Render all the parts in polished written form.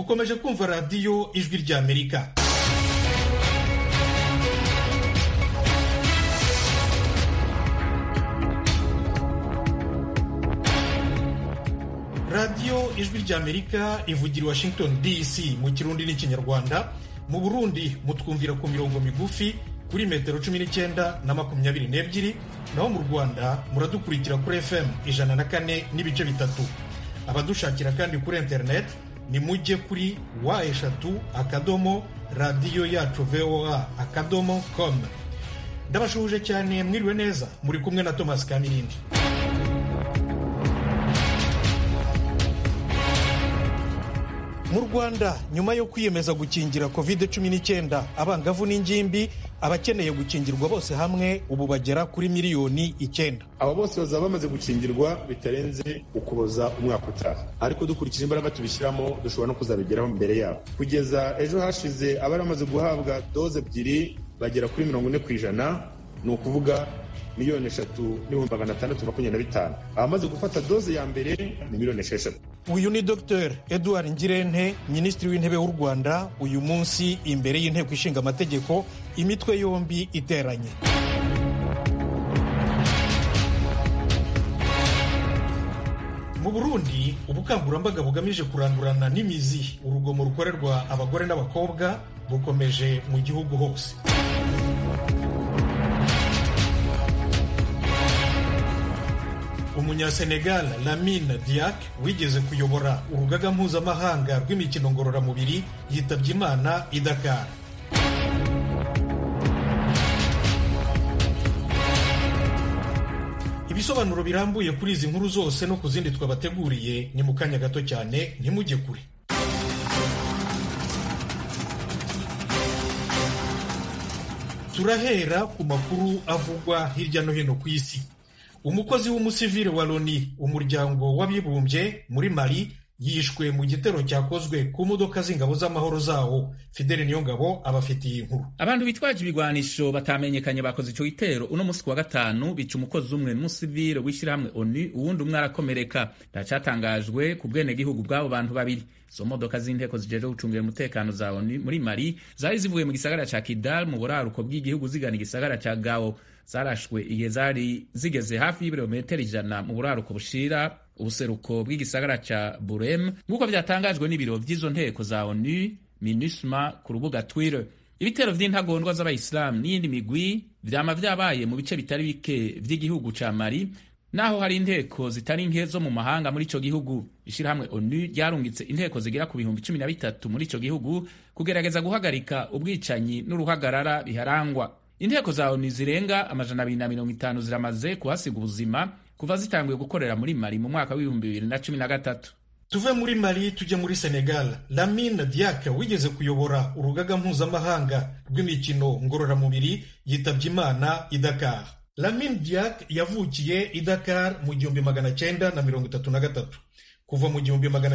mukomeje kumva radiyo ijwi ry'Amerika. radiyo ijwi ry'Amerika ivugira i Washington DC mu Kirundi n'Ikinyarwanda. Mu Burundi mutwumvira ku mirongo migufi kuri metero 19 na 22, naho mu Rwanda muradukurikira kuri FM 104.3. Abadushakira kandi kuri internet ni mujye kuri wa3.radio-yacu-voa.com. Ndabashuje cyane, mwiriwe neza, muri kumwe na Thomas Kamirindi. Mu Rwanda nyuma yo kwiyemeza gukingira COVID-19 abangavu n'ingimbi, abakeneye gukingirwa bose hamwe ubu bagera kuri miliyoni 9. Aba bose bazaba bamaze gukingirwa bitarenze ukuboza umwaka utaha, ariko dukurikije imbaraga tubishyiramo dushobora no kuzabigeraho mbere yabo. Kugeza ejo hashize abari bamaze guhabwa doze ebyiri bagera kuri 40%, ni ukuvuga 3,625,000. Abamaze gufata doze ya mbere ni 6,000,000. Uyu ni Dr Edouard Ngirente, Minisitiri w'Intebe w'u Rwanda, uyu munsi imbere y'Inteko Ishinga Amategeko, imitwe yombi iteranye. Mu Burundi ubukangurambaga bugamije kurandurana n'imizi urugomo rukorerwa abagore n'abakobwa bukomeje mu gihugu hose. Umunya-Senegal Lamine Diack wigeze kuyobora urugaga mpuzamahanga rw'imikino ngororamubiri yitabye Imana i Dakar. Ibisobanuro birambuye kuri izi nkuru zose no ku zindi twabateguriye ni mu kanya gato cyane, ntimujye kure. Turahera ku makuru avugwa hirya no hino ku isi. Umukozi w'umusivile wa Loni, umuryango w'abibumbye, muri Mali yishwe mu gitero cyakozwe ku modoka z'ingabo z'amahoro zawo. Fidele Niyongabo abafitiye inkuru. Abantu bitwaje ibigwanisho batamenyekanye bakoze ico gitero uno musi wa gatanu, bica umukozi umwe n'umusivile w'ishirahamwe ONU, uwundi umwe arakomereka. Ndacatangajwe ku bwene gihugu bw'abo bantu babiri. Izo modoka z'inteko zijeje gucungira umutekano za ONU muri Mali zari zivuye mu gisagara ca Kidal mu buraruko bw'igihugu zigana igisagara ca Gao. Zarashwe igihe zari zigeze hafi y'ibirometero 100 mu buraruko bushira ubuseruko bw'igisagara ca Burem, nk'uko byatangajwe n'ibiro vy'izo nteko za ONU MINUSMA ku rubuga Twitter. Ibitero vy'intagondwa z'abayisilamu n'iyindi migwi vyama vyabaye mu bice bitari bike vy'igihugu ca Mali, naho hari inteko zitari nke zo mu mahanga muri ico gihugu. Ishirahamwe ONU ryarungitse inteko zigera ku 13,000 muri ico gihugu kugerageza guhagarika ubwicanyi n'uruhagarara biharangwa. Inteko za ONU zirenga 250 ziramaze kuhasiga ubuzima kuva zitanguye gukorera muri Mali mu mwaka w'2013. Tuve muri Mali tujye muri Senegal. Lamine Diack wigeze kuyobora urugaga mpuzamahanga rw'imikino ngororamubiri yitabye Imana i Dakar. Lamine Diack yavukiye i Dakar mu 1933. Kuva mu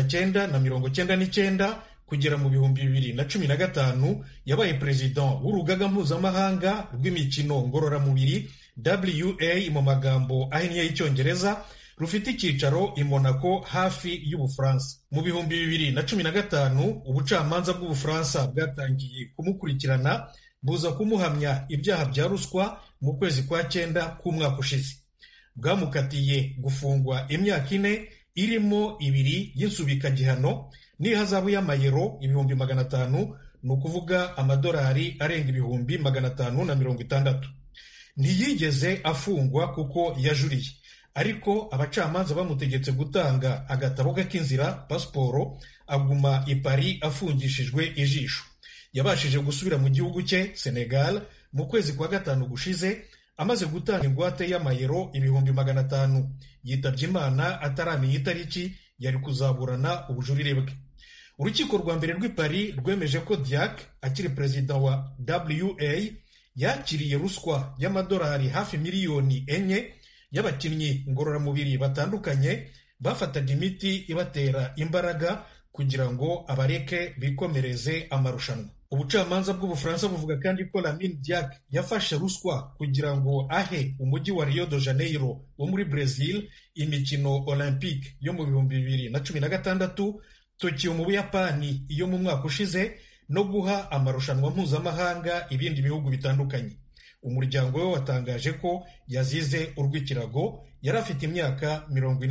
1999 kugera mu 2015 yabaye president w'urugaga mpuzamahanga rw'imikino ngororamubiri WA mu magambo ahinnye y'Icyongereza, rufite icyicaro i Monaco hafi y'Ubufaransa. Mu 2015 ubucamanza bw'Ubufaransa bwatangiye kumukurikirana buza kumuhamya ibyaha bya ruswa mu kwezi kwa 9 k'umwaka ushize. Bwamukatiye gufungwa imyaka 4 irimo 2 y'insubikagihano n'ihazabu y'amayero 500,000, ni ukuvuga amadolari arenga 560. Ntiyigeze afungwa kuko yajuriye, ariko abacamanza bamutegetse gutanga agatabo k'inzira pasiporo, aguma i Paris afungishijwe ijisho. Yabashije gusubira mu gihugu cye Senegal mu kwezi kwa 5 gushize amaze gutanga ingwate y'amayero 500,000. Yitabye Imana ataramenya itariki yari kuzaburana ubujurire bwe. Urukiko rwa mbere rw'i Paris rwemeje ko Diack akiri perezida wa WA yakiriye ruswa y'amadolari hafi miliyoni 4 y'abakinnyi ngororamubiri batandukanye bafataga imiti ibatera imbaraga kugira ngo abareke bikomereze amarushanwa. Ubucamanza bw'Ubufaransa buvuga kandi ko Lamine Diack yafashe ruswa kugira ngo ahe umujyi wa Rio de Janeiro wo muri Brazil imikino Olympique yo mu 2016 Tokiyo mu Buyapani iyo mu mwaka ushize no guha amarushanwa mpuzamahanga ibindi bihugu bitandukanye. Umuryango we watangaje ko yazize urw'ikirago, yari afite imyaka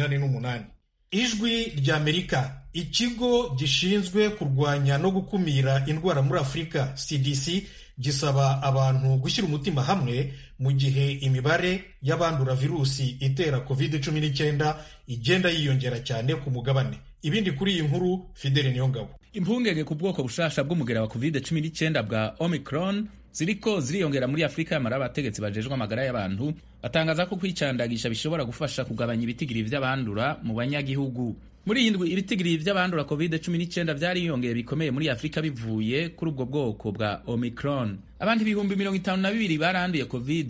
48. Ijwi ry'Amerika, ikigo gishinzwe kurwanya no gukumira indwara muri Afurika CDC gisaba abantu gushyira umutima hamwe mu gihe imibare y'abandura virusi itera COVID-19 igenda yiyongera cyane ku mugabane. Ibindi kuri iyi nkuru Fidele Niyongabo. Impungenge ku bwoko bushasha bw'umugera wa COVID-19 bwa Omicron ziriko ziriyongera muri Afurika, yamara abategetsi bajejwe amagara y'abantu batangaza ko kwicandagisha bishobora gufasha kugabanya ibitigiri vy'abandura mu banyagihugu. Muri iyi ndwi ibitigiri vy'abandura COVID-19 vyariyongeye bikomeye muri Afurika bivuye kuri ubwo bwoko bwa Omicron. Abandi 52,000 baranduye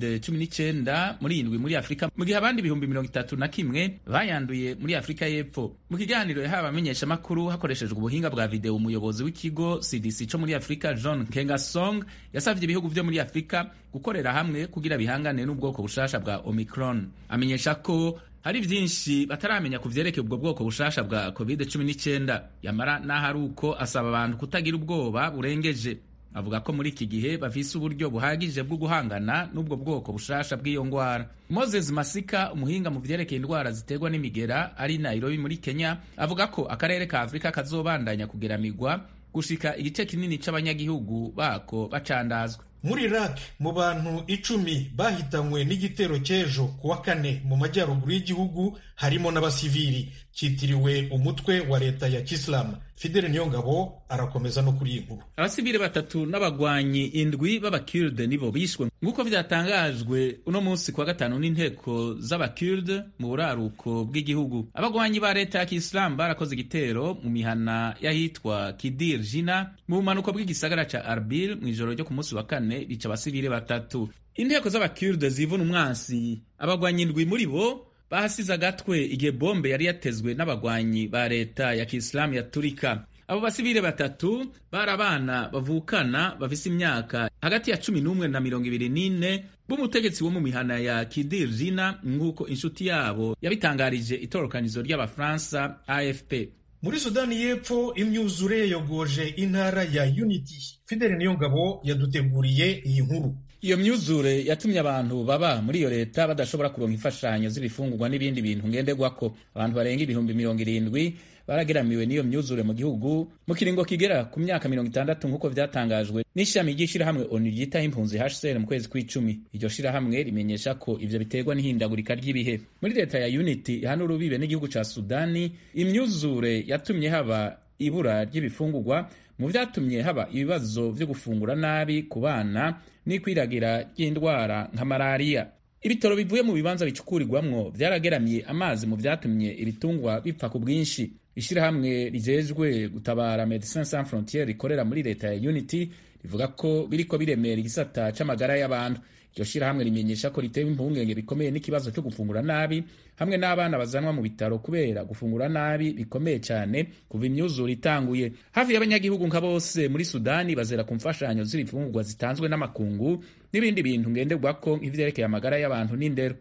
COVID-19 muri iyi ndwi muri Afurika, mu gihe abandi 31,000 bayanduye muri Afurika y'Epfo. Mu kiganiro yahawe abamenyeshamakuru hakoreshejwe ubuhinga bwa video, umuyobozi w'ikigo CDC co muri Afurika John Nkengasong yasavye ibihugu vyo muri Afurika gukorera hamwe kugira bihangane n'ubwoko bushasha bwa Omicron. Amenyesha ko hari vyinshi bataramenya ku vyerekeye ubwo bwoko bushasha bwa COVID-19, yamara n'ahari uko asaba abantu kutagira ubwoba burengeje. Avuga ko muri iki gihe bafise uburyo buhagije bwo guhangana n'ubwo bwoko bushasha bw'iyo ngwara. Moses Masika, umuhinga mu vyerekeye indwara ziterwa n'imigera, ari Nairobi muri Kenya, avuga ko akarere ka Afurika kazobandanya kugeramigwa gushika igice kinini c'abanyagihugu bako bacandazwa. Muri Iraq, mu bantu 10 bahitanywe n'igitero cy'ejo kuwa 4 mu majyaruguru y'igihugu harimo n'abasivili, cyitiriwe umutwe wa leta ya Kisilamu. Fidele Niyongabo arakomeza no kuri iyi nkuru. Abasivili 3 n'abagwanyi 7 b'abakurde nibo bishwe nk'uko vyatangajwe uno munsi kuwa 5 n'inteko z'abakurde mu buraruko bw'igihugu. Abagwanyi ba leta ya Kisilamu barakoze igitero mu mihana yahitwa Kidir Jina mu bumanuko bw'igisagara ca Arbil mu ijoro ryo ku munsi wa 4, bica abasivili 3. Inteko z'abakurde zivuna umwansi, abagwanyi 7 muri bo bahasize agatwe igihe bombe yari yatezwe n'abagwanyi ba leta ya Kisilamu yaturika. Abo basivile 3 bari abana bavukana bafise imyaka hagati ya 11 na 24 b'umutegetsi wo mu mihana ya Kidir Jina, nk'uko inshuti yabo yabitangarije itorokanizo ry'Abafaransa AFP. Muri Sudani y'Epfo imyuzure yogoje intara ya Unity. Fidele Niyongabo yaduteguriye iyi nkuru. Iyo myuzure yatumye abantu baba muri iyo leta badashobora kuronka imfashanyo z'ibifungurwa n'ibindi bintu ngenderwako. Abantu barenga 70,000 barageramiwe n'iyo myuzure mu gihugu mu kiringo kigera ku myaka 60 nk'uko vyatangajwe n'ishami ry'ishirahamwe ONU ryitaho impunzi HCR mu kwezi kw'icumi. Iryo shirahamwe rimenyesha ko ivyo biterwa n'ihindagurika ry'ibihe. Muri leta ya Unity hano urubibe n'igihugu ca Sudani, imyuzure yatumye haba ibura ry'ibifungurwa, mu vyatumye haba ibibazo vyo gufungura nabi ku bana n'ikwiragira ry'indwara nka malaria. Ibitoro bivuye mu bibanza bicukurirwamwo vyarageramiye amazi, mu vyatumye ibitungwa bipfa ku bwinshi. Ishirahamwe rijejwe gutabara Médecins Sans Frontières rikorera muri leta ya Unity rivuga ko biriko biremera igisata c'amagara y'abantu. Iryo shirahamwe rimenyesha ko ritewe impungenge bikomeye n'ikibazo cyo gufungura nabi, hamwe n'abana bazanwa mu bitaro kubera gufungura nabi bikomeye cyane kuva imyuzure itanguye. Hafi y'abanyagihugu nka bose muri Sudani bazera ku mfashanyo z'ibifungurwa zitanzwe n'amakungu n'ibindi bintu ngenderwako nk'ivyerekeye amagara y'abantu n'indero.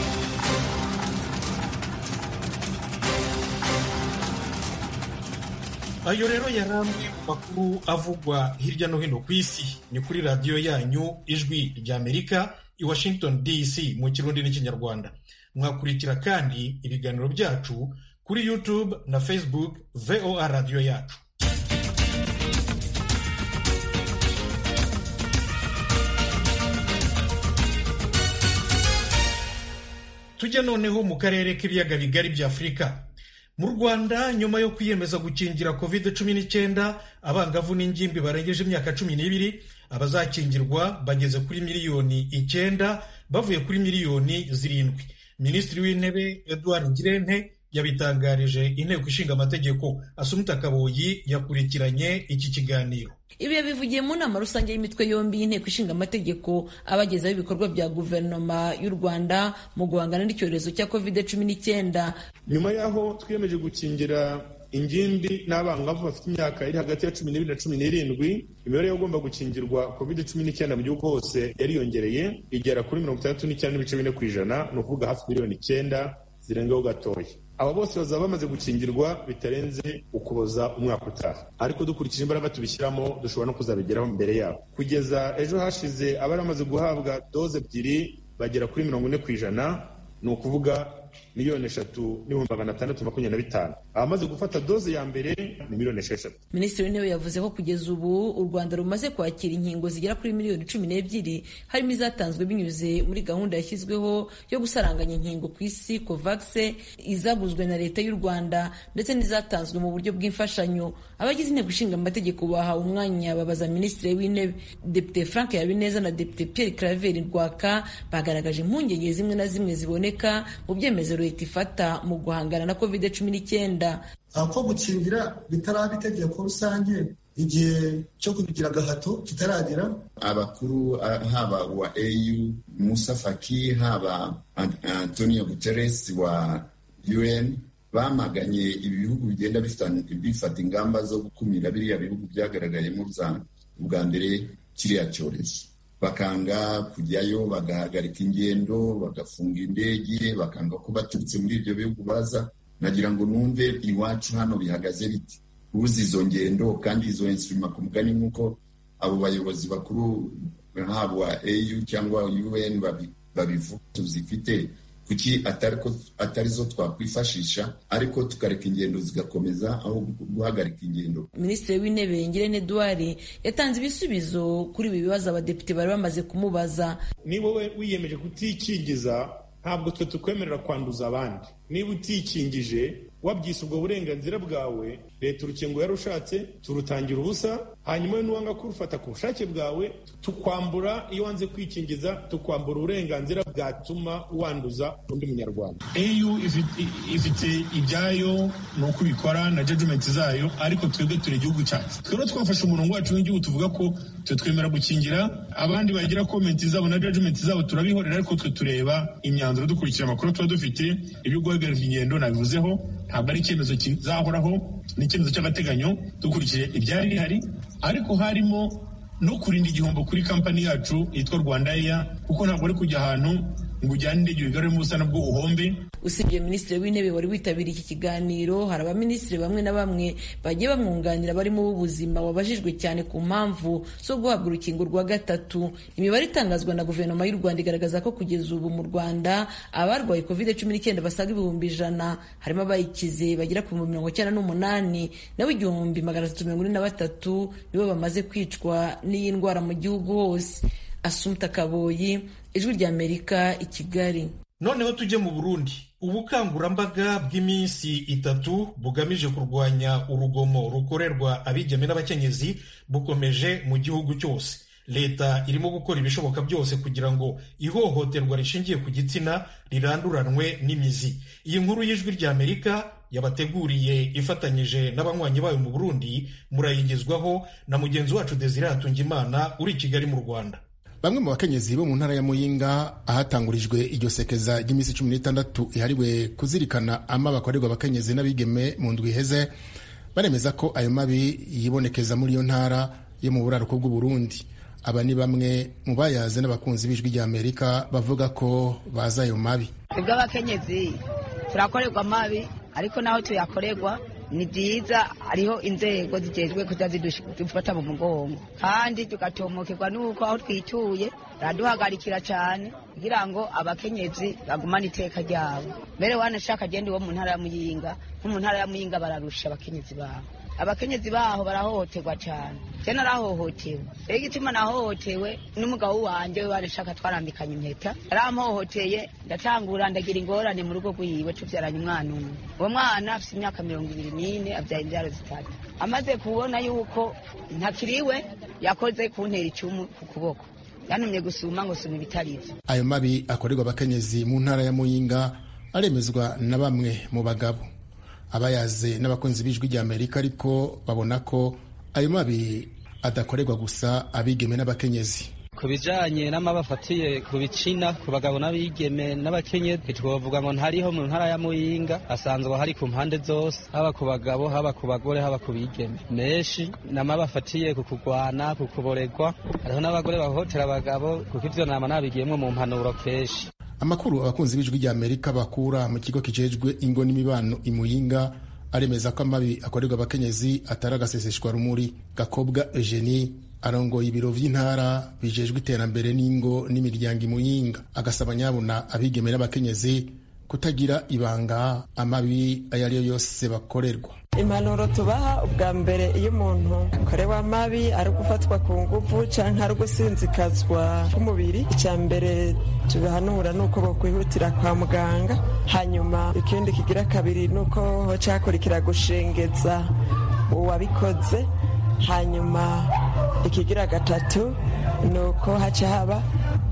Ayo rero yaramwe mu makuru avugwa hirya no hino ku isi. Ni kuri radiyo yanyu Ijwi ry'Amerika i Washington DC mu Kirundi n'Ikinyarwanda. Mwakurikira kandi ibiganiro byacu kuri YouTube na Facebook VOA Radio yacu. Tujya noneho mu karere k'ibiyaga bigari bya Afurika. Mu Rwanda, nyuma yo kwiyemeza gukingira COVID-19 abangavu n'ingimbi barengeje imyaka 12, abazakingirwa bageze kuri miliyoni 9 bavuye kuri miliyoni 7. Minisitiri w'Intebe Edouard Ngirente yabitangarije Inteko Ishinga Amategeko. Assumpta Kaboyi yakurikiranye iki kiganiro. Ibi yabivugiye mu nama rusange y'imitwe yombi y'Inteko Ishinga Amategeko abagezaho ibikorwa bya guverinoma y'u Rwanda mu guhangana n'icyorezo cya COVID-19. Nyuma yaho twiyemeje gukingira ingimbi n'abangavu bafite imyaka iri hagati ya 12 na 17, imibare y'abagomba gukingirwa COVID-19 mu gihugu hose yariyongereye igera kuri 69.4%, ni ukuvuga hafi miliyoni 9 zirengaho gatoya. aba bose bazaba bamaze gukingirwa bitarenze ukuboza umwaka utaha, ariko dukurikije imbaraga tubishyiramo dushobora no kuzabigeraho mbere yabo. Kugeza ejo hashize abari bamaze guhabwa doze ebyiri bagera kuri 40%, ni ukuvuga 3,625,000. Abamaze gufata doze ya mbere ni 6,000,000. Minisitiri w'Intebe yavuze ko kugeza ubu u Rwanda rumaze kwakira inkingo zigera kuri 12,000,000 harimo izatanzwe binyuze muri gahunda yashyizweho yo gusaranganya inkingo ku isi COVAX, izaguzwe na leta y'u Rwanda ndetse n'izatanzwe mu buryo bw'imfashanyo. Abagize inteko ishinga amategeko bahawe umwanya babaza Minisitiri w'Intebe. Depite Frank Habineza na Depite Pierre Claver Rwaka bagaragaje impungenge zimwe na zimwe ziboneka mu byemezo leta ifata mu guhangana na COVID-19. Ko gukingira bitaraba itegeko rusange, igihe cyo kubigira agahato kitaragera. Abakuru haba wa AU Musa Faki, haba Antonio Guterres wa UN bamaganye ibihugu bigenda bifata ingamba zo gukumira biriya bihugu byagaragayemo bwa mbere kiriya cyorezo. Bakanga kujyayo, bagahagarika ingendo, bagafunga indege, bakanga ko baturutse muri ibyo bihugu baza. Nagira ngo numve iwacu hano bihagaze biti uzi izo ngendo kandi izo instrument ku mugani nk'uko abo bayobozi bakuru haba AU cyangwa UN babivuga tuzifite, kuki atari zo twakwifashisha ariko tukareka ingendo zigakomeza aho guhagarika ingendo. Minisitiri w'Intebe Ngirente Edouard yatanze ibisubizo kuri ibi bibazo abadepite bari bamaze kumubaza. Niba wowe wiyemeje kutikingiza, ntabwo twe tukwemerera kwanduza abandi. Niba utikingije wabyise ubwo burenganzira bwawe, leta urukingo yarushatse turutangira ubusa, hanyuma nuwanga kurufata ku bushake bwawe tukwambura, iyo wanze kwikingiza tukwambura uburenganzira bwatuma wanduza undi munyarwanda. AU ifite ibyayo nuko bikora na judgment zayo, ariko twebwe turi igihugu cyacu. Twero twafashe umurongo wacu w'igihugu tuvuga ko twe twemera gukingira, abandi bagira comment zabo na judgment zabo turabihorera, ariko twe tureba imyanzuro dukurikira amakuru tuba dufite. Ibyo guhagarika ingendo nabivuzeho, ntabwo ari icyemezo kizahoraho, ni icyemezo cy'agateganyo dukurikije ibyari bihari, ariko harimo no kurinda igihombo kuri kampani yacu yitwa Rwanda Air, kuko ntabwo ari kujya ahantu ngo ujyane indege wigarure mu busana bwo uhombe. Usibye Minisitiri w'Intebe wari witabiriye iki kiganiro, hari abaminisitiri bamwe na bamwe bagiye bamwunganira barimo b'ubuzima wabajijwe cyane ku mpamvu zo guhabwa urukingo rwa gatatu. Imibare itangazwa na guverinoma y'u Rwanda igaragaza ko kugeza ubu mu Rwanda abarwaye COVID-19 basaga 100,000, harimo abayikize bagera ku 98, naho 343 nibo bamaze kwicwa n'iyi ndwara mu gihugu hose. Assumpta Kaboyi, Ijwi ry'Amerika, i Kigali. Noneho tujye mu Burundi. Ubukangurambaga bw'iminsi 3 bugamije kurwanya urugomo rukorerwa abigeme n'abakenyezi bukomeje mu gihugu cyose. Leta irimo gukora ibishoboka byose kugira ngo ihohoterwa rishingiye ku gitsina riranduranwe n'imizi. Iyi nkuru y'Ijwi ry'Amerika yabateguriye ifatanyije n'abanywanyi bayo mu Burundi, murayigezwaho na mugenzi wacu Desire Hatungimana uri i Kigali mu Rwanda. Bamwe mu bakenyezi bo mu ntara ya Muyinga ahatangurijwe iryo sekeza ry'iminsi 16 ihariwe kuzirikana ama bakorerwa abakenyezi n'abigeme mu ndwi iheze, baremeza ko ayo mabi yibonekeza muri iyo ntara yo mu buraruko bw'u Burundi. Aba ni bamwe mu bayaze n'abakunzi b'Ijwi ry'Amerika bavuga ko baza ayo mabi. Ubwo abakenyezi turakorerwa mabi, ariko naho tuyakorerwa ni byiza, hariho inzego zijejwe kuza zidufata mu mugongo, kandi tugatomokerwa nuko aho twituye raduhagarikira cyane kugira ngo abakenyezi bagumane iteka ryabo. Mbere wanashaka agende wo mu ntara ya Muyinga, mu ntara ya Muyinga bararusha abakenyezi baho. Abakenyezi baho barahohoterwa cyane. Je narahohotewe. Igituma nahohotewe n'umugabo wanje warashaka twarambikanye impeta. Yaramhohoteye, ndatangura ndagira ingorane mu rugo rwiwe tuvyaranye umwana umwe. Uwo mwana afite imyaka 24, abyaye imbyaro 3. Amaze kubona yuko ntakiriwe, yakoze kuntera icumu ku kuboko. Yanumye gusuma ngo suma ibitarizo. Ayo mabi akorerwa abakenyezi mu ntara ya Muyinga aremezwa na bamwe mu bagabo. Abayaze n'abakunzi b'Ijwi ry'Amerika ariko babona ko ayo mabi adakorerwa gusa abigeme n'abakenyezi. Ku bijanye n'amabafatiye ku bicina ku bagabo n'abigeme n'abakenyezi, twovuga ngo ntariho mu ntara ya Muyinga, asanzwe hari ku mpande zose, haba ku bagabo, haba ku bagore, haba ku bigeme. Menshi n'amabafatiye ku kugwana, ku kuboregwa, hariho n'abagore bahohotera abagabo, kuko ivyo nama nabigiyemwo mu mpanuro kenshi. Amakuru abakunzi b'ijwi rya Amerika bakura mu kigo kijejwe ingo n'imibano imuyinga aremeza ko amabi akorerwa abakenyezi atari agaseseshwa rumuri. Gakobwa Eugenie arongoye ibiro vy'intara bijejwe iterambere n'ingo n'imiryango imuyinga agasaba nyabuna abigeme n'abakenyezi kutagira ibanga amabi ayariyo yose bakorerwa. Impanuro tubaha ubwa mbere iyo umuntu akorewe amabi ari gufatwa ku nguvu canke ari gusinzikazwa k'umubiri, icya mbere tubahanura nuko bokwihutira kwa muganga, hanyuma ikindi kigira kabiri nuko hocakurikira gushengeza uwabikoze, hanyuma ikigira gatatu nuko haca haba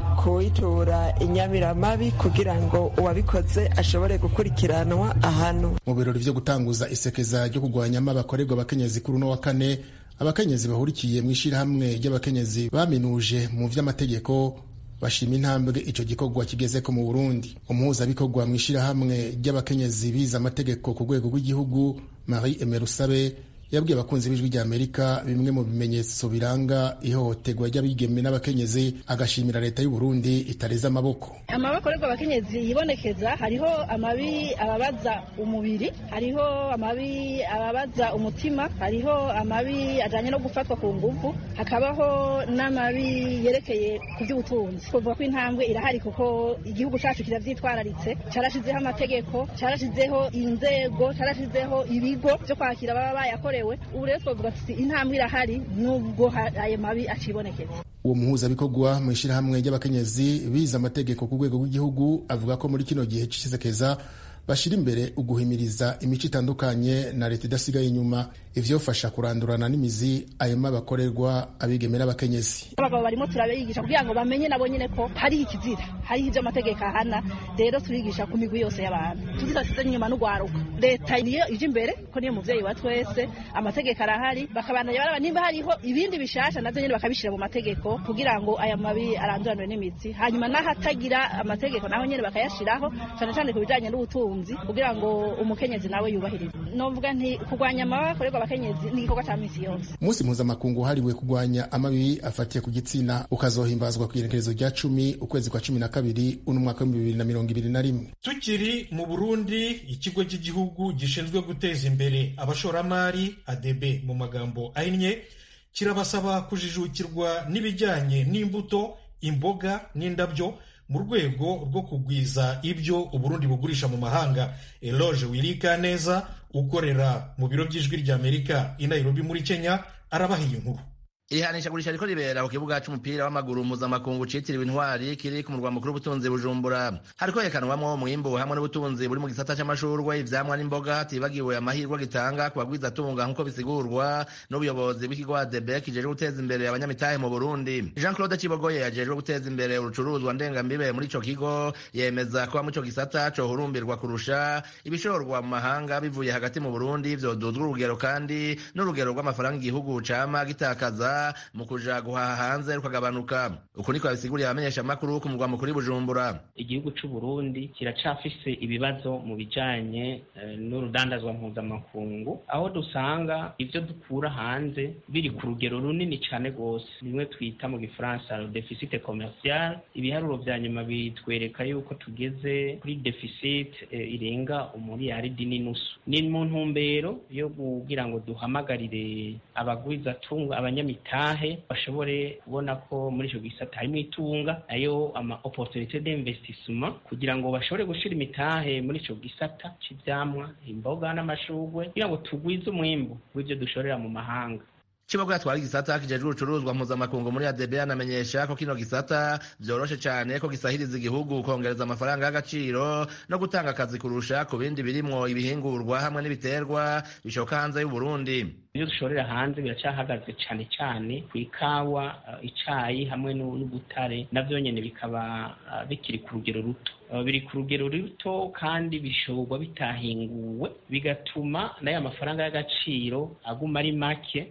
kuyitura inyamiramabi kugira ngo uwabikoze ashobore gukurikiranwa ahantu. Mu birori vyo gutanguza isekeza ryo kugwanya amabi akorerwa abakenyezi kuri uno wa kane, abakenyezi bahurikiye mu ishirahamwe ry'abakenyezi baminuje mu vy'amategeko bashima intambwe ico gikorwa kigezeko mu Burundi. Umuhuzabikorwa mu ishirahamwe ry'abakenyezi bize amategeko ku rwego rw'igihugu Marie Emerusabe yabwiye abakunzi b'ijwi rya Amerika bimwe mu bimenyetso biranga ihohoterwa ry'abigeme n'abakenyezi, agashimira leta y'u Burundi itareza amaboko. Amabi akorerwa abakenyezi yibonekeza, hariho amabi ababaza umubiri, hariho amabi ababaza umutima, hariho amabi ajanye no gufatwa ku nguvu, hakabaho n'amabi yerekeye ku by'ubutunzi. Kuvuga ko intambwe irahari kuko igihugu cacu kiravyitwararitse, carashizeho amategeko, carashizeho inzego, carashizeho ibigo byo kwakira baba bayakore. Ubu rero twavuga tuti intambwe irahari nubwo ayo mabi acibonekeza. Uwo muhuzabikorwa mu ishirahamwe ry'abakenyezi bize amategeko ku rwego rw'igihugu avuga ko muri kino gihe c'isekeza bashira imbere uguhimiriza imico itandukanye na leta idasigaye inyuma, ivyofasha kurandurana n'imizi ayo mabi akorerwa abigeme n'abakenyezi. Abagabo barimo turabigisha kugira ngo bamenye nabo nyene ko hari ikizira, hari ivyo amategeko ahana. Rero turigisha ku migwi yose y'abantu, tuzasize inyuma n'ugwaruka. Leta niyo ije imbere ko niyo muvyeyi wa twese, amategeko arahari, bakabandanya baraba nimba hariho ibindi bishasha navyo nyene bakabishira mu mategeko kugira ngo aya mabi aranduranwe n'imizi. Hanyuma n'ahatagira amategeko naho nyene bakayashiraho, cyane cyane ku bijanye n'ubutunzi kugira ngo umukenyezi nawe yubahirize. Novuga nti kurwanya amabi akorerwa abakenyezi ni igikorwa cya misi yose. Umunsi mpuzamakungu hariwe kurwanya amabi afatiye ku gitsina ukazohimbazwa ku igenekerezo rya 10 ukwezi kwa 12 uno mwaka wa 2021. Tukiri mu Burundi, ikigo cy'igihugu gishinzwe guteza imbere abashoramari ADB mu magambo ahinnye kirabasaba kujijukirwa n'ibijyanye n'imbuto, imboga n'indabyo mu rwego rwo kugwiza ibyo Uburundi bugurisha mu mahanga. Eloge Wirikaneza ukorera mu biro by'ijwi rya Amerika i Nairobi muri Kenya arabahiye inkuru. Ihanishagurisha riko ribera ku kibuga c'umupira w'amaguru mpuzamakungu citiriwe Intwari kiri ku murwa mukuru w'ubutunzi Bujumbura. Hariko yerekanwamwo umwimbu hamwe n'ubutunzi buri mu gisata c'amashurwe, ivyamwa n'imboga, tibagiwe amahirwe gitanga ku bagwiza tunga nk'uko bisigurwa n'ubuyobozi bw'ikigo ADB kijejwe guteza imbere abanyamitahe mu Burundi. Jean Claude Cibogoye yajejwe guteza imbere urucuruzwa ndengambibe muri ico kigo, yemeza ko mu ico gisata cohurumbirwa kurusha ibishorwa mu mahanga bivuye hagati mu Burundi vyoduzwa urugero, kandi n'urugero rw'amafaranga igihugu cama gitakaza mu kuja guhaha hanze rukagabanuka. Uku niko yabisiguriye abamenyesha makuru ku murwa mukuru Bujumbura. Igihugu c'u Burundi kiracafise ibibazo mu bijanye n'urudandazwa mpuzamakungu, aho dusanga ivyo dukura hanze biri ku rugero runini cane gose, bimwe twita mu gifaransa deficit commercial. Ibiharuro vya nyuma bitwereka yuko tugeze kuri deficit irenga umuriyaridi n'inusu. Ni mu ntumbero yo kugira ngo duhamagarire abagwiza tunga abanyamitahe bashobore kubona ko muri ico gisata harimo itunga ayo ama opportunité d'investissement, kugira ngo bashobore gushira imitahe muri ico gisata c'ivyamwa, imboga n'amashurwe, kugira ngo tugwize umwimbu w'ivyo dushorera mu mahanga. Cibogo yatwara igisata kijejwe urucuruzwa mpuzamakungu muri ADB anamenyesha ko kino gisata vyoroshe cane ko gisahiriza igihugu kongereza amafaranga y'agaciro no gutanga akazi kurusha ku bindi birimwo ibihingurwa hamwe n'ibiterwa bishoka hanze y'u Burundi. Iyo dushorera hanze biracahagaze cane cane ku ikawa, icayi hamwe n'ubutare, navyo nyene bikaba bikiri ku rugero ruto. Biri ku rugero ruto kandi bishobwa bitahinguwe, bigatuma n'aya mafaranga y'agaciro aguma ari make. Hanyuma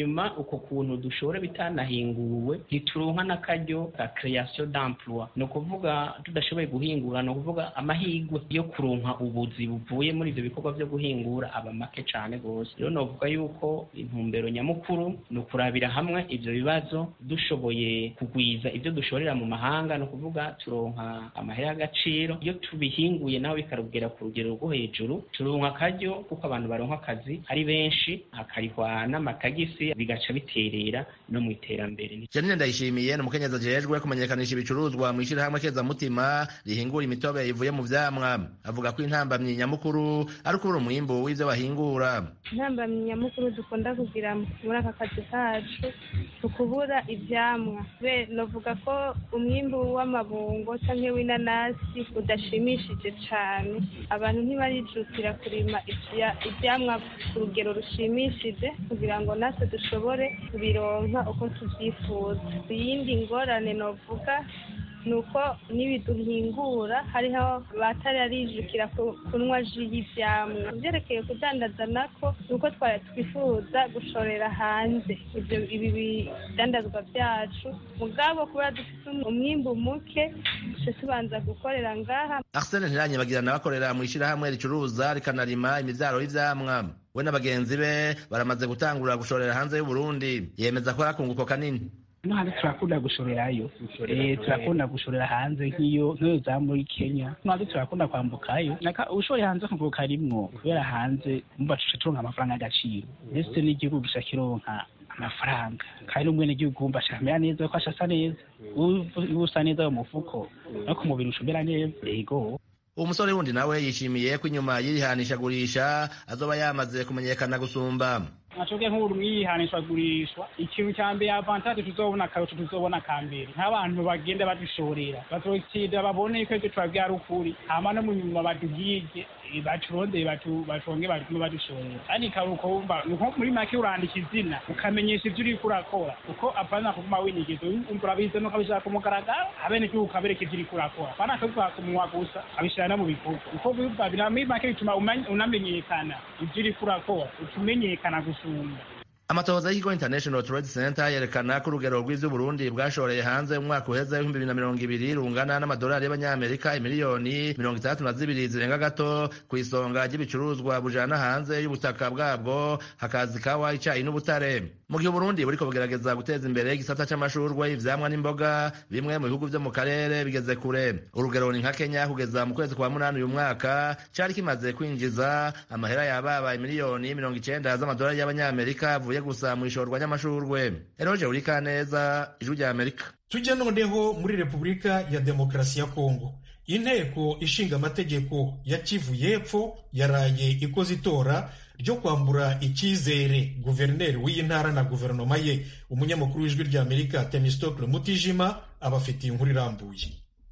hanyuma uko kuntu dushobora bitanahinguwe ntituronka n'akaryo ka création d'emploi, no kuvuga tudashoboye guhingura, no kuvuga amahirwe yo kuronka ubuzi buvuye muri ivyo bikorwa vyo guhingura aba make cane gose. Rero novuga yuko intumbero nyamukuru ni ukurabira hamwe ivyo bibazo, dushoboye kugwiza ivyo dushorera mu mahanga, no kuvuga turonka amahera y'agaciro, iyo tubihinguye naho bikarugera ku rugero rwo hejuru turonka akaryo kuko abantu baronka akazi ari benshi, hakarihwa n'amatagisi, bigaca biterera no mu iterambere. Janine Ndayishimiye ni umukenyezi ajejwe kumenyekanisha ibicuruzwa mu ishirahamwe Kezamutima rihingura imitobe ivuye mu vyamwa. Avuga ko intambamyi nyamukuru ari ukubura umwimbu w'ivyo bahingura. Intambamyi nyamukuru dukunda kugira muri aka kazi kacu tukubura ivyamwa. Novuga ko umwimbu w'amabungo canke w'inanasi udashimishije cane, abantu ntibarijukira kurima ivyamwa ku rugero rushimishije kugira ngo natwe dushobore kubironka uko tuvyifuza. Iyindi ngorane novuga nuko nibiduhingura hariho batararijukira kunwa ji y'ivyamwa. Vyerekeye kudandaza nako nuko twari twifuza gushorera hanze ibi bidandazwa vyacu, mugabo kubera dufite umwimbu muke duce tubanza gukorera ngaha. Arsene Ntiranyibagirana bakorera mu ishirahamwe ricuruza rikanarima imivyaro y'ivyamwa. We n'abagenzi be baramaze gutangura gushorera hanze y'u Burundi, yemeza ko akunguko kanini. Hanze turakunda gushorerayo, turakunda gushorera hanze nk'iyo za muri Kenya, hanze turakunda kwambukayo. Ushoreye hanze kunguko karimwo kubera hanze mumva tuce turonka amafaranga y'agaciro, ndetse n'igihugu gica kironka amafaranga, kandi n'umwene gihugu wumva ashamera neza ko ashasa neza, usa neza mu mufuko no ku mubiri ushobera neza. Yego umusore wundi nawe yishimiye ko inyuma y'irihanishagurisha azoba yamaze kumenyekana gusumba. Nacoge nk'uru mwihanishagurishwa, ikintu cya mbere avantage tuzobona akarusho tuzobona kambere, nk'abantu bagenda badushorera bazotsida babone yuko ivyo twavyara ukuri, hama no mu nyuma badugije baturondeye batonge barimo badushorera. Kandi karuko wumva nuko muri make urandika izina ukamenyesha ivyo uriko urakora, uko apana kuguma winyigiza urabize no kabishaka kumugaragara abene cyo ukabereka ivyo uriko urakora, pana kavuga kumuwa gusa abishana mu bikorwa, uko bivuga muri make bituma unamenyekana ivyo uriko urakora, utumenyekana gusa. Amatohoza y'Ikigo International Trade Center yerekana ko urugero rw'ivyo Burundi bwashoreye hanze mu mwaka uheze w'2020 rungana n'amadolari y'abanyamerika imiliyoni 62 zirenga gato, ku isonga ry'ibicuruzwa bujana hanze y'ubutaka bwabwo hakazi kawa, icayi n'ubutare. Mu gihe Burundi buriko bugerageza guteza imbere igisata c'amashurwe, ivyamwa n'imboga, bimwe mu bihugu vyo mu karere bigeze kure. Urugero ni nka Kenya, kugeza mu kwezi kwa munani uyu mwaka cari kimaze kwinjiza amahera yababa imiliyoni 90 z'amadolari y'abanyamerika gusa mu ishorwa ry'amashurwe. Eroje Urikaneza, Ijwi rya Amerika. Tujya noneho muri Repubulika ya Demokarasi ya Kongo. Inteko ishinga amategeko ya Kivu y'Epfo yaraye ikoze itora ryo kwambura icyizere guverineri w'iyi ntara na guverinoma ye. Umunyamakuru w'Ijwi rya Amerika Temistokle Mutijima abafitiye inkuru irambuye.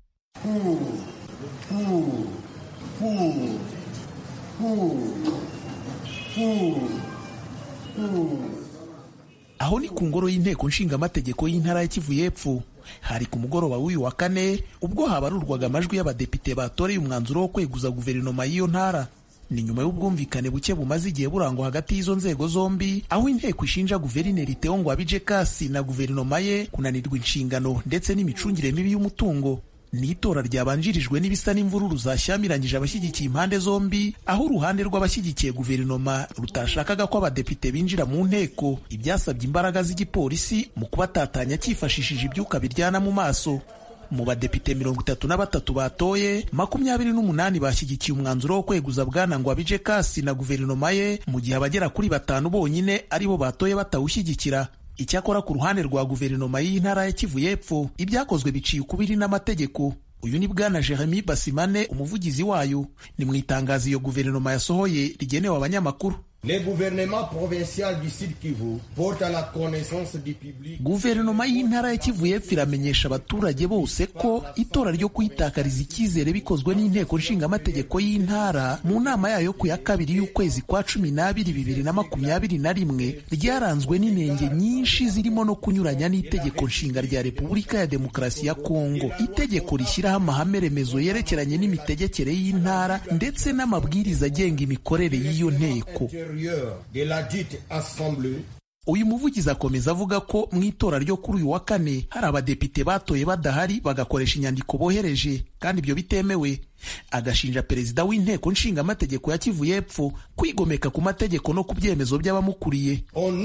Aho ni ku ngoro y'inteko nshingamategeko y'intara ya Kivu y'Epfo. Hari ku mugoroba w'uyu wa kane ubwo habarurwaga amajwi y'abadepite batoreye umwanzuro wo kweguza guverinoma y'iyo ntara. Ni nyuma y'ubwumvikane buke bumaze igihe burangwa hagati y'izo nzego zombi, aho inteko ishinja guverineri Theo Ngwabije Kasi na guverinoma ye kunanirwa inshingano ndetse n'imicungire mibi y'umutungo. Ni itora ryabanjirijwe n'ibisa n'imvururu zashyamiranyije abashyigikiye impande zombi, aho uruhande rw'abashyigikiye guverinoma rutashakaga ko abadepite binjira mu nteko, ibyasabye imbaraga z'igipolisi mu kubatatanya cyifashishije ibyuka biryana mu maso. Mu badepite 33 batoye, 28 bashyigikiye umwanzuro wo kweguza bwana Ngwabije Kasi na guverinoma ye, mu gihe abagera kuri 5 bonyine aribo batoye batawushyigikira. Icyakora ku ruhande rwa guverinoma y'intara ya Kivu y'Epfo, ibyakozwe biciye ukubiri n'amategeko. Uyu ni bwana Jeremy Basimane, umuvugizi wayo. Ni mu itangazo iyo guverinoma yasohoye rigenewe abanyamakuru. Le gouvernement provincial du Sud Kivu porte à la connaissance du public. Guverinoma y'intara ya Kivu y'Epfo iramenyesha abaturage bose ko itora ryo kuyitakariza icyizere bikozwe n'inteko nshingamategeko y'intara mu nama yayo ku ya 2 y'ukwezi kwa 12 2021 ryaranzwe n'inenge nyinshi zirimo no kunyuranya n'itegeko nshinga rya Repubulika ya Demokarasi ya Kongo, itegeko rishyiraho amahame remezo yerekeranye n'imitegekere y'intara ndetse n'amabwiriza agenga imikorere y'iyo nteko. De la dite assemblée uyu muvugizi akomeza avuga ko mu itora ryo kuri uyu wa kane hari abadepite batoye badahari bagakoresha inyandiko bohereje kandi ibyo bitemewe. Agashinja perezida w'inteko nshingamategeko ya Kivu y'Epfo kwigomeka ku mategeko no ku byemezo by'abamukuriye.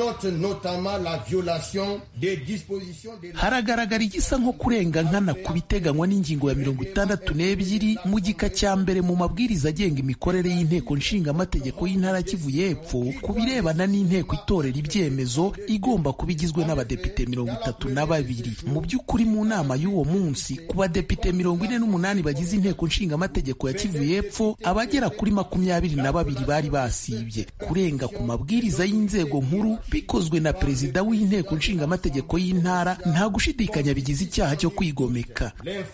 Haragaragara igisa nko kurenga nkana ku biteganywa n'ingingo ya 62 mu gika cya mbere mu mabwiriza agenga imikorere y'inteko nshingamategeko y'intara ya Kivu y'Epfo ku birebana n'inteko itorera ibyemezo igomba kuba igizwe n'abadepite 32. Mu by'ukuri mu nama y'uwo munsi ku badepite 48 bagize inteko nshingamategeko ya Kivu y'Epfo, abagera kuri 22 bari basibye. Kurenga ku mabwiriza y'inzego nkuru bikozwe na perezida w'inteko nshingamategeko y'intara nta gushidikanya bigize icyaha cyo kwigomeka.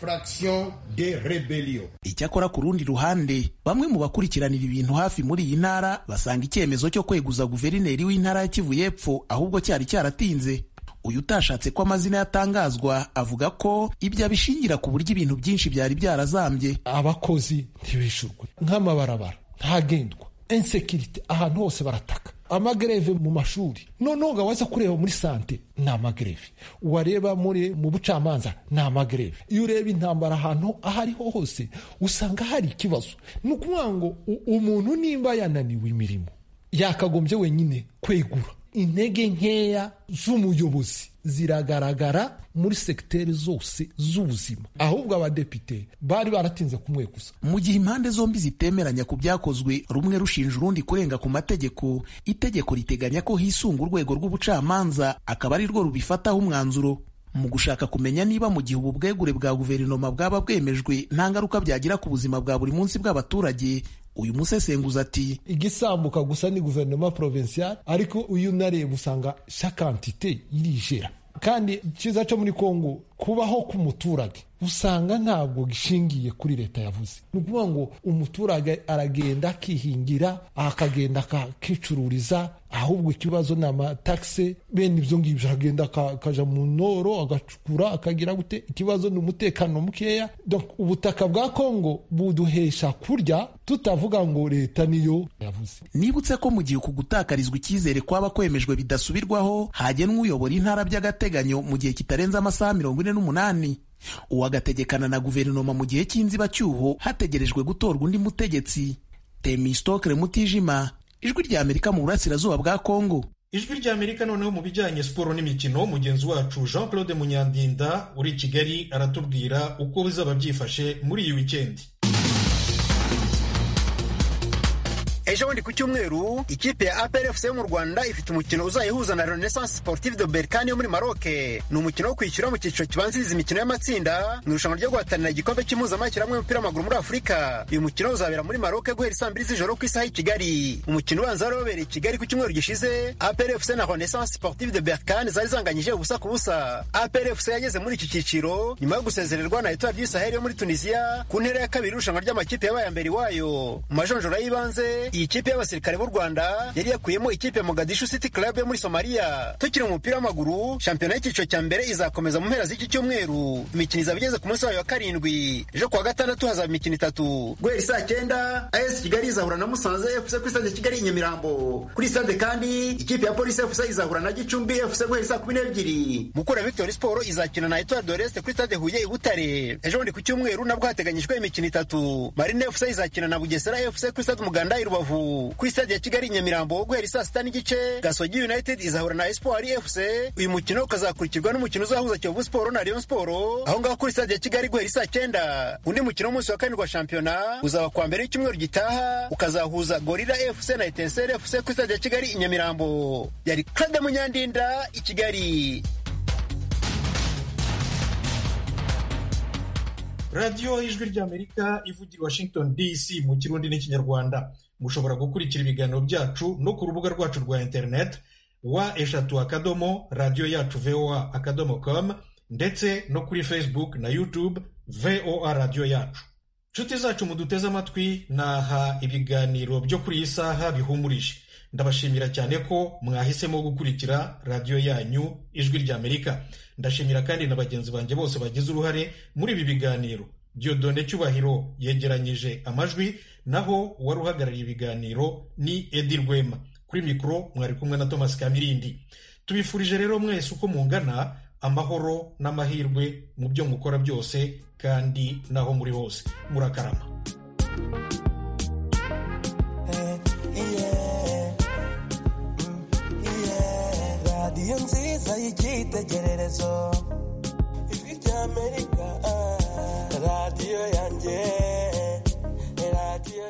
Icyakora ku rundi ruhande, bamwe mu bakurikiranira ibintu hafi muri iyi ntara basanga icyemezo cyo kweguza guverineri w'intara ya Kivu y'Epfo ahubwo cyari cyaratinze. Uyu utashatse ko amazina yatangazwa avuga ko ibyo abishingira ku buryo ibintu byinshi byari byarazambye. Abakozi ntibishurwe, nk'amabarabara ntagendwa, insekirite ahantu hose barataka, amagreve mu mashuri, noneho waza kureba muri sante ni amagreve, wareba mu bucamanza ni amagreve, iyo ureba intambara ahantu aho ariho hose usanga hari ikibazo. Ni ukuvuga ngo umuntu nimba yananiwe imirimo yakagombye wenyine kwegura. Intege nkeya z'umuyobozi ziragaragara muri sekiteri zose z'ubuzima, ahubwo abadepite bari baratinze kumweguza. Mu gihe impande zombi zitemeranya ku byakozwe, rumwe rushinja urundi kurenga ku mategeko, itegeko riteganya ko hisunga urwego rw'ubucamanza akaba ari rwo rubifataho umwanzuro. Mu gushaka kumenya niba mu gihe ubu bwegure bwa guverinoma bwaba bwemejwe nta ngaruka byagira ku buzima bwa buri munsi bw'abaturage, uyu musesenguzi ati igisambuka gusa ni guverinoma provinciale, ariko uyu nareba usanga shakantite irijera. Kandi cyiza cyo muri Kongo kubaho k'umuturage usanga ntabwo gishingiye kuri leta yavuze. Ni ukuvuga ngo umuturage aragenda akihingira, akagenda akicururiza, ahubwo ikibazo ni amataxe, bene ibyo ngibyo aragenda akaja mu noro agacukura akagira gute. Ikibazo ni umutekano mukeya. Donc ubutaka bwa Kongo buduhesha kurya, tutavuga ngo leta niyo yavuze. Nibutse ko mu gihe kugutakarizwa icyizere kwaba kwemejwe bidasubirwaho, hagenwa uyobora intara by'agateganyo mu gihe kitarenze amasaha 48. Uwagategekana na guverinoma mu gihe cy'inzibacyuho hategerejwe gutorwa undi mutegetsi. Temistokle Mutijima, Ijwi rya Amerika mu burasirazuba bwa Kongo. Ijwi rya Amerika noneho mu bijyanye siporo n'imikino, mugenzi wacu Jean Claude Munyandinda uri i Kigali aratubwira uko bizaba byifashe muri iyi weekend. Ejo bundi ku cyumweru ikipe ya APR FC yo mu Rwanda ifite umukino uzayihuza na Renaissance Sportive de Berkane yo muri Maroc. Ni umukino wo kwishyura mu cyiciro kibanziriza imikino y'amatsinda mu irushanwa ryo guhatanira igikombe cy'impuzamashyirahamwe y'umupira w'amaguru muri Afurika. Uyu mukino uzabera muri Maroc guhera saa 2 z'ijoro ku isaha i Kigali. Umukino ubanza wari wabereye i Kigali ku cyumweru gishize, APR FC na Renaissance Sportive de Berkane zari zanganyije ubusa ku busa. APR FC yageze muri iki cyiciro nyuma yo gusezererwa na Etoile du Sahel yo muri Tunisia ku ntera ya kabiri irushanwa ry'amakipe yabaye mbere wayo. Mu majonjora y'ibanze iyi kipe y'abasirikare b'u Rwanda yari yakuyemo ikipe ya Mogadishu City Club yo muri Somalia. Tukiri mu mupira w'amaguru, shampiyona y'icyiciro cya mbere izakomeza mu mpera z'iki cyumweru. Imikino izaba igeze ku munsi wayo wa 7. Ejo kuwa gatandatu hazaba imikino 3. Guhera saa 9 AS Kigali izahura na Musanze FC kuri stade Kigali i Nyamirambo. Kuri stade kandi ikipe ya Police FC izahura na Gicumbi FC guhera saa 12. Mukura Victory Sport izakina na Etoile de l'Est kuri stade Huye i Butare. Ejo bundi ku cyumweru nabwo hateganyijwe imikino 3. Marine FC izakina na Bugesera FC kuri stade Muganda i Rubavu. Kuri stade ya Kigali Nyamirambo guhera saa 6 n'igice Gasogi United izahura na Espoir FC. Uyu mukino ukazakurikirwa n'umukino uzahuza Kiyovu Sport na Rayon Sport aho ngaho kuri stade ya Kigali guhera saa 9. Undi mukino w'umunsi wa 4 wa shampiyona uzaba kwa mbere y'icyumweru gitaha ukazahuza Gorilla FC na Etincelle FC kuri stade ya Kigali i Nyamirambo. Yari Claude Munyandinda i Kigali. Radio Ijwi rya Amerika ivugira Washington DC mu Kirundi n'Ikinyarwanda. Mushobora gukurikira ibiganiro byacu no ku rubuga rwacu rwa internet wa@radioyacu.voa.com ndetse no kuri Facebook na YouTube VOA Radio Yacu. Nshuti zacu muduteze amatwi, naha ibiganiro byo kuri iyi saha bihumurije. Ndabashimira cyane ko mwahisemo gukurikira radio yanyu Ijwi rya Amerika. Ndashimira kandi na bagenzi banjye bose bagize uruhare muri ibi biganiro. Dieudonne Cyubahiro yegeranyije amajwi, naho wari uhagarariye ibiganiro ni Edi Rwema. Kuri mikoro mwari kumwe na Thomas Kamirindi. tubifurije rero mwese uko mungana amahoro n'amahirwe mu byo mukora byose kandi naho muri hose murakarama. radiyo nziza y'icyitegererezo